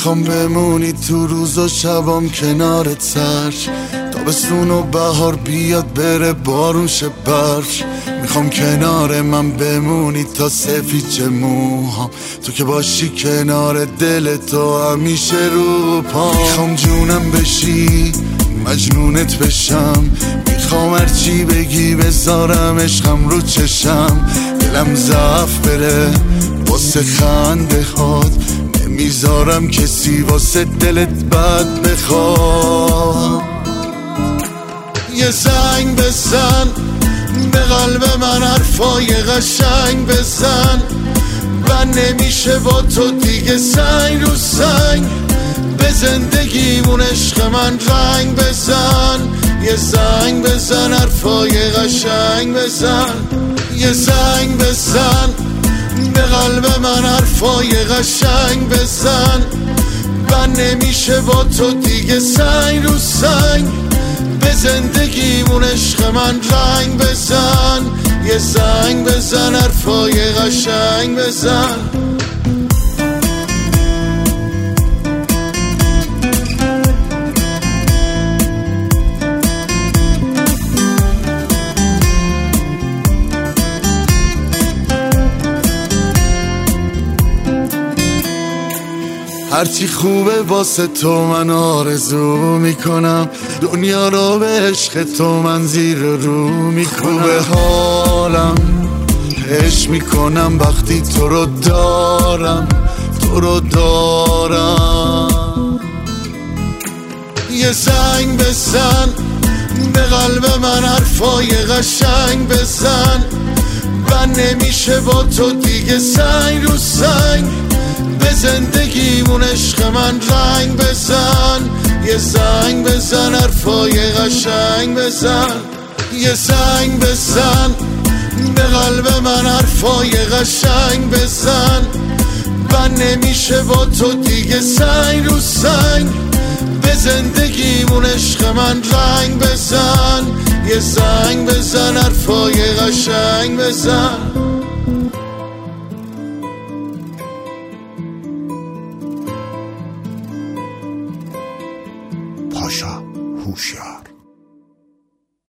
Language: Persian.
میخوام بمونی تو روز و شبام کنارت سرش، تابستون و بهار بیاد بره بارون شه برش. میخوام کنار من بمونی تا سفید موهام، تو که باشی کنار دل تو همیشه رو پام. میخوام جونم بشی مجنونت بشم، میخوام هرچی بگی بذارم عشقم رو چشم. دلم ضعف بره واسه خنده هات، نمیذارم کسی واسه دلت بد بخواد. یه زنگ بزن به قلب من، حرفای قشنگ بزن، و نمیشه با تو دیگه سنگ رو سنگ. به زندگیمون عشق من رنگ بزن، یه زنگ بزن حرفای قشنگ بزن. یه زنگ بزن به قلب من، حرفای قشنگ بزن، و نمیشه با تو دیگه سنگ رو سنگ. به زندگیمون عشق من رنگ بزن، یه زنگ بزن حرفای قشنگ بزن. هرچی خوبه واسه تو من آرزو میکنم، دنیا رو به عشق تو من زیر رو میکنم. خوبه حالم عشق میکنم وقتی تو رو دارم، تو رو دارم. یه زنگ بزن به قلب من، حرفای قشنگ بزن، و نمیشه با تو دیگه سنگ رو سنگ. به زندگیمون عشق من رنگ بزن، یه زنگ بزن حرفای قشنگ بزن. یه زنگ بزن به قلب من، حرفای قشنگ بزن، و نمیشه با تو دیگه سنگ رو سنگ. به زندگیمون عشق من رنگ بزن، یه زنگ بزن حرفای قشنگ بزن.